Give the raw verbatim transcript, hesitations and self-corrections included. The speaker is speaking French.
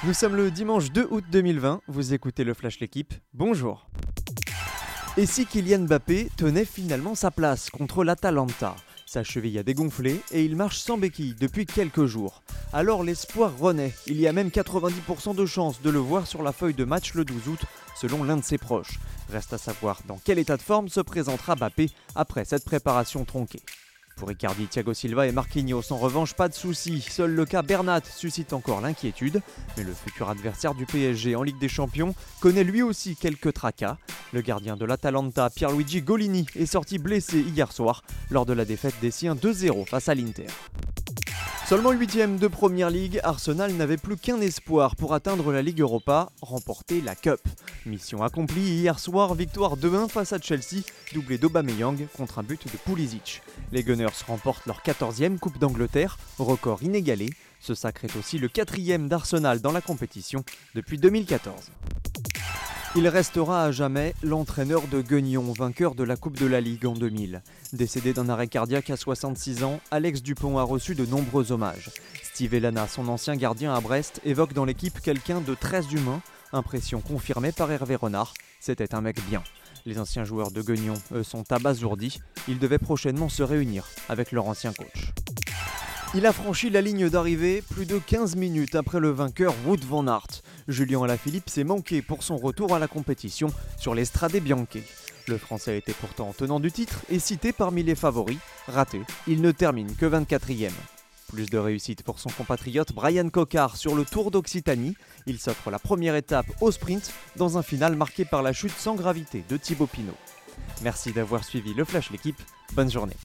Nous sommes le dimanche deux août deux mille vingt, vous écoutez le Flash L'équipe, bonjour. Et si Kylian Mbappé tenait finalement sa place contre l'Atalanta ? Sa cheville a dégonflé et il marche sans béquille depuis quelques jours. Alors l'espoir renaît, il y a même quatre-vingt-dix pour cent de chances de le voir sur la feuille de match le douze août, selon l'un de ses proches. Reste à savoir dans quel état de forme se présentera Mbappé après cette préparation tronquée. Pour Icardi, Thiago Silva et Marquinhos, en revanche, pas de soucis. Seul le cas Bernat suscite encore l'inquiétude. Mais le futur adversaire du P S G en Ligue des Champions connaît lui aussi quelques tracas. Le gardien de l'Atalanta, Pierluigi Golini, est sorti blessé hier soir lors de la défaite des siens deux zéro face à l'Inter. Seulement huitième de Première Ligue, Arsenal n'avait plus qu'un espoir pour atteindre la Ligue Europa, remporter la Cup. Mission accomplie hier soir, victoire deux un face à Chelsea, doublé d'Aubameyang contre un but de Pulisic. Les Gunners remportent leur quatorzième Coupe d'Angleterre, record inégalé. Ce sacre est aussi le quatrième d'Arsenal dans la compétition depuis deux mille quatorze. Il restera à jamais l'entraîneur de Guignon, vainqueur de la Coupe de la Ligue en deux mille. Décédé d'un arrêt cardiaque à soixante-six ans, Alex Dupont a reçu de nombreux hommages. Steve Elana, son ancien gardien à Brest, évoque dans l'équipe quelqu'un de très humain, impression confirmée par Hervé Renard. C'était un mec bien. Les anciens joueurs de Guignon, eux, sont abasourdis. Ils devaient prochainement se réunir avec leur ancien coach. Il a franchi la ligne d'arrivée plus de quinze minutes après le vainqueur Wout van Aert. Julien Alaphilippe s'est manqué pour son retour à la compétition sur l'Estrade Bianche. Le Français était pourtant tenant du titre et cité parmi les favoris. Raté, il ne termine que vingt-quatrième. Plus de réussite pour son compatriote Brian Cocard sur le Tour d'Occitanie. Il s'offre la première étape au sprint dans un final marqué par la chute sans gravité de Thibaut Pinot. Merci d'avoir suivi le Flash L'équipe, bonne journée.